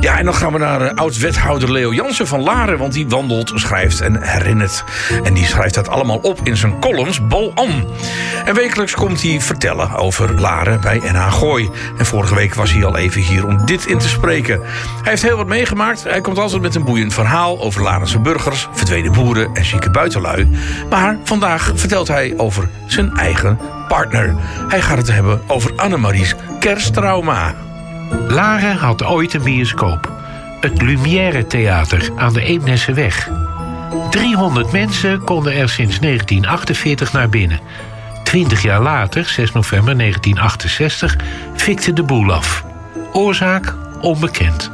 Ja, en dan gaan we naar oud-wethouder Leo Jansen van Laren. Want die wandelt, schrijft en herinnert. En die schrijft dat allemaal op in zijn columns Bolan. En wekelijks komt hij vertellen over Laren bij NH Gooi. En vorige week was hij al even hier om dit in te spreken. Hij heeft heel wat meegemaakt. Hij komt altijd met een boeiend verhaal over Larense burgers, verdwenen boeren en zieke buitenlui. Maar vandaag vertelt hij over zijn eigen partner. Hij gaat het hebben over Annemarie's kersttrauma. Laren had ooit een bioscoop. Het Lumière Theater aan de Eemnesseweg. 300 mensen konden er sinds 1948 naar binnen. 20 jaar later, 6 november 1968, fikte de boel af. Oorzaak onbekend.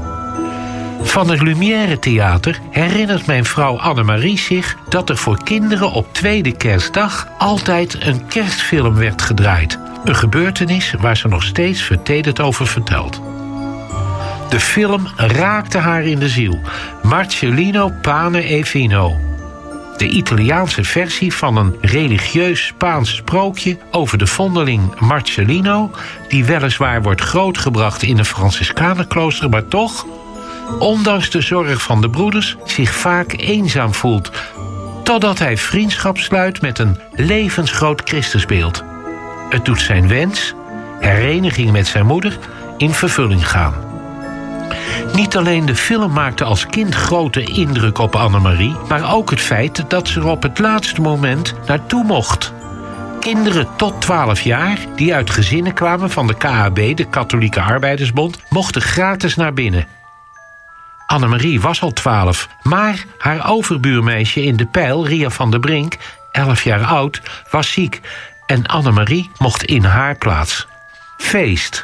Van het Lumière Theater herinnert mijn vrouw Annemarie zich dat er voor kinderen op tweede kerstdag altijd een kerstfilm werd gedraaid. Een gebeurtenis waar ze nog steeds vertederd over vertelt. De film raakte haar in de ziel. Marcellino Pane e Vino. De Italiaanse versie van een religieus Spaans sprookje over de vondeling Marcellino, die weliswaar wordt grootgebracht in een Franciscanenklooster, maar toch, ondanks de zorg van de broeders, zich vaak eenzaam voelt, totdat hij vriendschap sluit met een levensgroot Christusbeeld. Het doet zijn wens, hereniging met zijn moeder, in vervulling gaan. Niet alleen de film maakte als kind grote indruk op Annemarie, maar ook het feit dat ze er op het laatste moment naartoe mocht. Kinderen tot 12 jaar, die uit gezinnen kwamen van de KAB, de Katholieke Arbeidersbond, mochten gratis naar binnen. Annemarie was al 12, maar haar overbuurmeisje in de Pijl, Ria van der Brink, 11 jaar oud, was ziek en Annemarie mocht in haar plaats. Feest.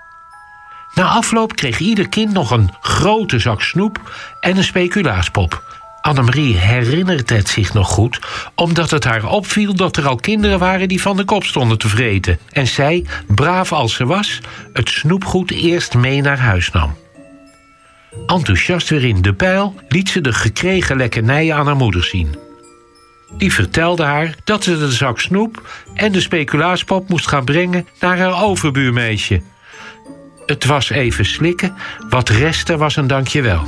Na afloop kreeg ieder kind nog een grote zak snoep en een speculaaspop. Annemarie herinnert het zich nog goed, omdat het haar opviel dat er al kinderen waren die van de kop stonden te vreten. En zij, braaf als ze was, het snoepgoed eerst mee naar huis nam. Enthousiast weer in de Pijl liet ze de gekregen lekkernijen aan haar moeder zien. Die vertelde haar dat ze de zak snoep en de speculaaspop moest gaan brengen naar haar overbuurmeisje. Het was even slikken, wat restte was een dankjewel.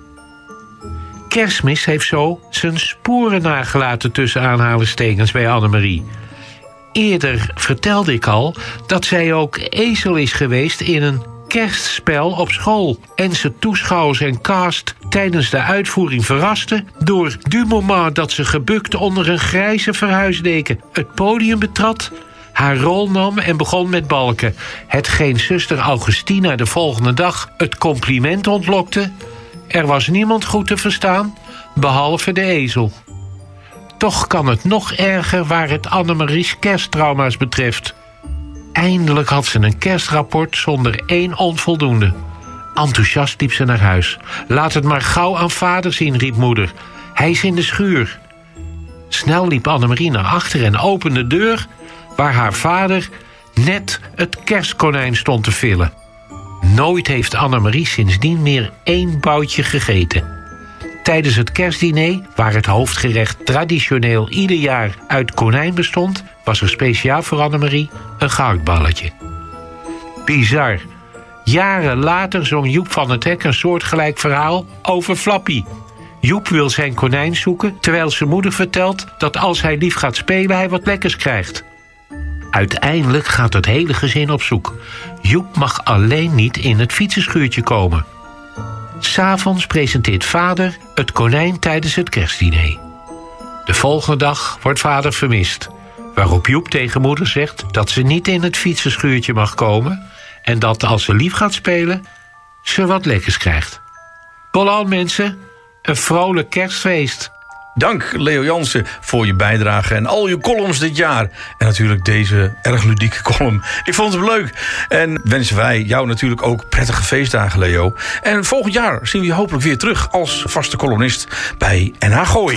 Kerstmis heeft zo zijn sporen nagelaten tussen aanhalingstekens bij Annemarie. Eerder vertelde ik al dat zij ook ezel is geweest in een kerstspel op school en ze toeschouwers en cast tijdens de uitvoering verraste door du moment dat ze gebukt onder een grijze verhuisdeken het podium betrad, haar rol nam en begon met balken, hetgeen zuster Augustina de volgende dag het compliment ontlokte: er was niemand goed te verstaan, behalve de ezel. Toch kan het nog erger waar het Annemarie's kersttrauma's betreft. Eindelijk had ze een kerstrapport zonder 1 onvoldoende. Enthousiast liep ze naar huis. Laat het maar gauw aan vader zien, riep moeder. Hij is in de schuur. Snel liep Annemarie naar achter en opende de deur, waar haar vader net het kerstkonijn stond te villen. Nooit heeft Annemarie sindsdien meer 1 boutje gegeten. Tijdens het kerstdiner, waar het hoofdgerecht traditioneel ieder jaar uit konijn bestond, was er speciaal voor Annemarie een gehaktballetje. Bizar. Jaren later zong Joep van het Hek een soortgelijk verhaal over Flappy. Joep wil zijn konijn zoeken, terwijl zijn moeder vertelt dat als hij lief gaat spelen hij wat lekkers krijgt. Uiteindelijk gaat het hele gezin op zoek. Joep mag alleen niet in het fietsenschuurtje komen. 'S Avonds presenteert vader het konijn tijdens het kerstdiner. De volgende dag wordt vader vermist, waarop Joep tegen moeder zegt dat ze niet in het fietsenschuurtje mag komen en dat als ze lief gaat spelen, ze wat lekkers krijgt. Bolan mensen, een vrolijk kerstfeest. Dank Leo Jansen voor je bijdrage en al je columns dit jaar. En natuurlijk deze erg ludieke column. Ik vond het leuk. En wensen wij jou natuurlijk ook prettige feestdagen, Leo. En volgend jaar zien we je hopelijk weer terug als vaste columnist bij NH Gooi.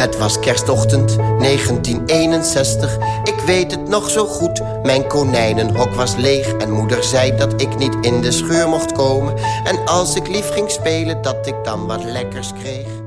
Het was kerstochtend 1961. Ik weet het nog zo goed. Mijn konijnenhok was leeg en moeder zei dat ik niet in de scheur mocht komen. En als ik lief ging spelen, dat ik dan wat lekkers kreeg.